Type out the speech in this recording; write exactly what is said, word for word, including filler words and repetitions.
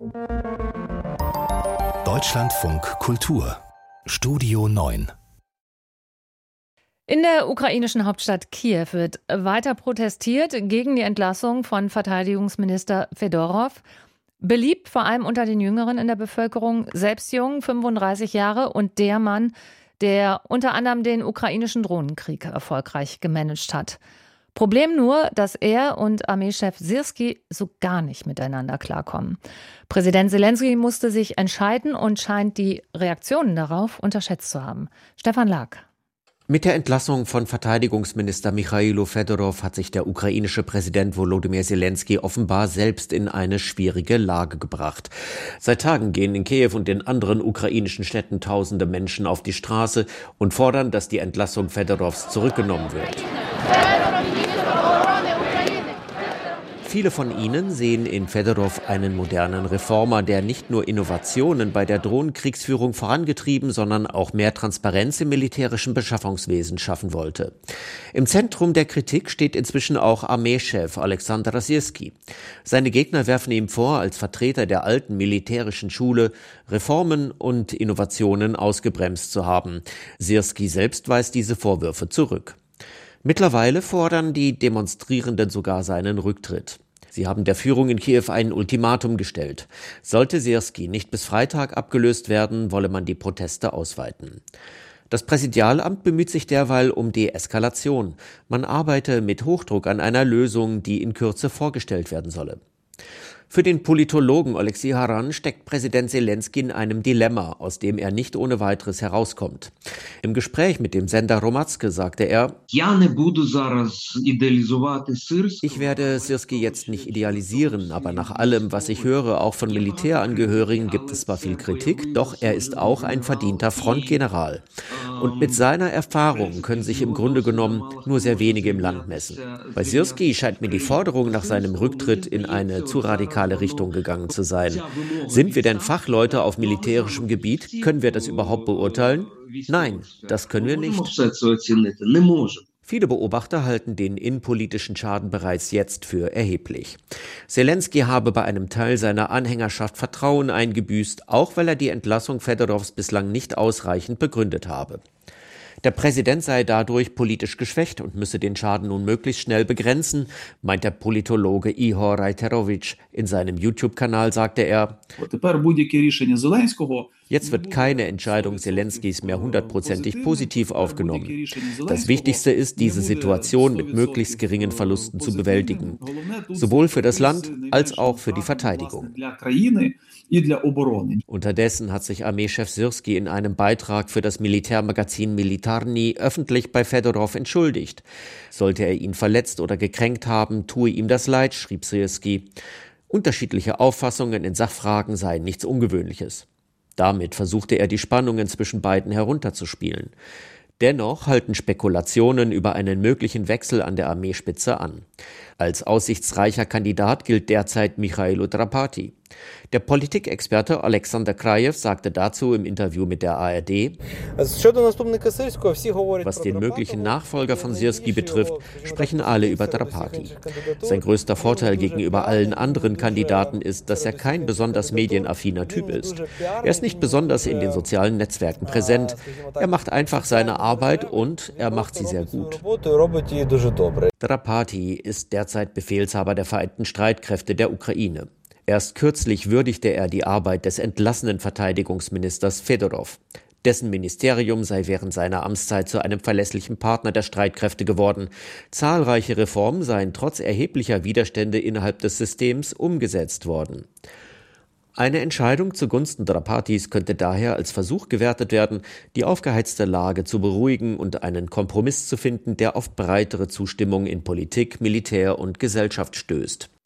Deutschlandfunk Kultur Studio neun. In der ukrainischen Hauptstadt Kiew wird weiter protestiert gegen die Entlassung von Verteidigungsminister Fedorov. Beliebt vor allem unter den Jüngeren in der Bevölkerung, selbst jung, fünfunddreißig Jahre und der Mann, der unter anderem den ukrainischen Drohnenkrieg erfolgreich gemanagt hat. Problem nur, dass er und Armeechef Syrski so gar nicht miteinander klarkommen. Präsident Selenskyj musste sich entscheiden und scheint die Reaktionen darauf unterschätzt zu haben. Stefan Lag. Mit der Entlassung von Verteidigungsminister Michailo Fedorov hat sich der ukrainische Präsident Volodymyr Selenskyj offenbar selbst in eine schwierige Lage gebracht. Seit Tagen gehen in Kiew und in anderen ukrainischen Städten tausende Menschen auf die Straße und fordern, dass die Entlassung Fedorovs zurückgenommen wird. Viele von ihnen sehen in Fedorov einen modernen Reformer, der nicht nur Innovationen bei der Drohnenkriegsführung vorangetrieben, sondern auch mehr Transparenz im militärischen Beschaffungswesen schaffen wollte. Im Zentrum der Kritik steht inzwischen auch Armeechef Alexander Syrski. Seine Gegner werfen ihm vor, als Vertreter der alten militärischen Schule Reformen und Innovationen ausgebremst zu haben. Syrski selbst weist diese Vorwürfe zurück. Mittlerweile fordern die Demonstrierenden sogar seinen Rücktritt. Sie haben der Führung in Kiew ein Ultimatum gestellt. Sollte Syrski nicht bis Freitag abgelöst werden, wolle man die Proteste ausweiten. Das Präsidialamt bemüht sich derweil um Deeskalation. Man arbeite mit Hochdruck an einer Lösung, die in Kürze vorgestellt werden solle. Für den Politologen Oleksiy Haran steckt Präsident Selenskyj in einem Dilemma, aus dem er nicht ohne weiteres herauskommt. Im Gespräch mit dem Sender Hromadske sagte er: Ich werde Syrski jetzt nicht idealisieren, aber nach allem, was ich höre, auch von Militärangehörigen, gibt es zwar viel Kritik, doch er ist auch ein verdienter Frontgeneral. Und mit seiner Erfahrung können sich im Grunde genommen nur sehr wenige im Land messen. Bei Syrski scheint mir die Forderung nach seinem Rücktritt in eine zu radikale Richtung gegangen zu sein. Sind wir denn Fachleute auf militärischem Gebiet? Können wir das überhaupt beurteilen? Nein, das können wir nicht. Viele Beobachter halten den innenpolitischen Schaden bereits jetzt für erheblich. Selenskyj habe bei einem Teil seiner Anhängerschaft Vertrauen eingebüßt, auch weil er die Entlassung Fedorovs bislang nicht ausreichend begründet habe. Der Präsident sei dadurch politisch geschwächt und müsse den Schaden nun möglichst schnell begrenzen, meint der Politologe Ihor Reiterovich. In seinem YouTube-Kanal sagte er: Jetzt wird keine Entscheidung Selenskyjs mehr hundertprozentig positiv aufgenommen. Das Wichtigste ist, diese Situation mit möglichst geringen Verlusten zu bewältigen, sowohl für das Land als auch für die Verteidigung. Unterdessen hat sich Armeechef Syrski in einem Beitrag für das Militärmagazin Militarny öffentlich bei Fedorov entschuldigt. Sollte er ihn verletzt oder gekränkt haben, tue ihm das leid, schrieb Syrski. Unterschiedliche Auffassungen in Sachfragen seien nichts Ungewöhnliches. Damit versuchte er, die Spannungen zwischen beiden herunterzuspielen. Dennoch halten Spekulationen über einen möglichen Wechsel an der Armeespitze an. Als aussichtsreicher Kandidat gilt derzeit Michailo Drapati. Der Politikexperte Alexander Krajew sagte dazu im Interview mit der A R D: Was den möglichen Nachfolger von Syrski betrifft, sprechen alle über Drapati. Sein größter Vorteil gegenüber allen anderen Kandidaten ist, dass er kein besonders medienaffiner Typ ist. Er ist nicht besonders in den sozialen Netzwerken präsent. Er macht einfach seine Arbeit und er macht sie sehr gut. Drapati ist derzeit Befehlshaber der Vereinten Streitkräfte der Ukraine. Erst kürzlich würdigte er die Arbeit des entlassenen Verteidigungsministers Fedorov. Dessen Ministerium sei während seiner Amtszeit zu einem verlässlichen Partner der Streitkräfte geworden. Zahlreiche Reformen seien trotz erheblicher Widerstände innerhalb des Systems umgesetzt worden. Eine Entscheidung zugunsten Drapatis könnte daher als Versuch gewertet werden, die aufgeheizte Lage zu beruhigen und einen Kompromiss zu finden, der auf breitere Zustimmung in Politik, Militär und Gesellschaft stößt.